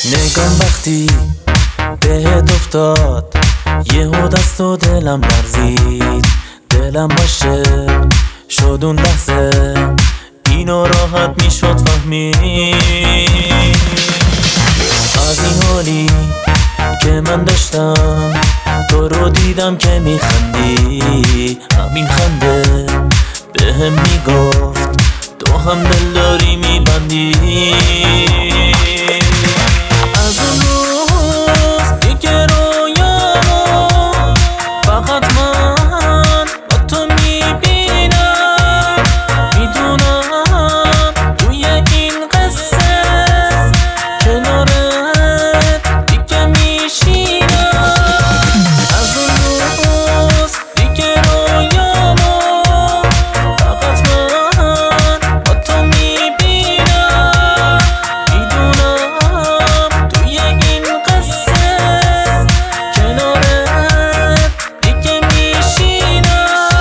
نگام وقتی بهت افتاد یهو دست و دلم لرزید. دلم باشه شد اون لحظه اینو راحت میشد فهمید. از این حالی که من داشتم تو رو دیدم که میخندی. همین خنده بهم میگفت تو هم دل داری میبندی. از اون روز دیگه رویامو فقط من با تو میبینم. میدونم توی این قصه کنارت دیگه میشینم. از اون روز دیگه رویامو فقط من با تو میبینم. میدونم توی این قصه کنارت دیگه میشینم.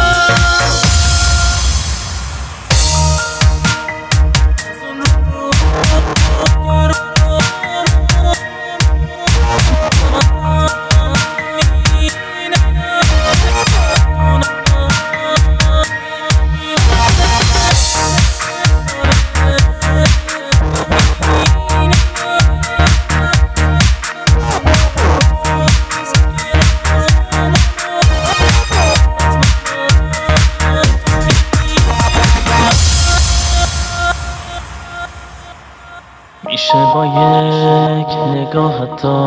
میشه با یک نگاه حتی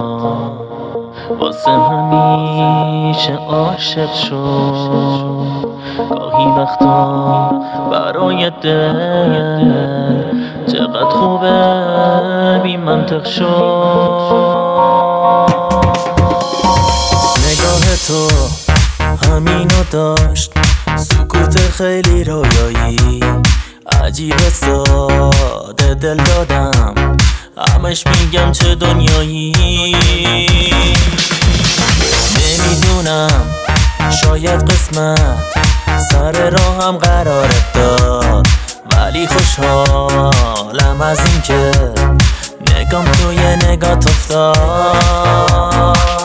واسه همیشه عاشق شد. گاهی وقتا برای دل چقدر خوبه بی منطق شد. نگاه تو همینو داشت، سکوت خیلی رویایی. عجیبه ساده دل دادم، همش میگم چه دنیایی. نمیدونم شاید قسمت سر راهم قرارت داد، ولی خوشحالم از این که نگام توی نگات افتاد.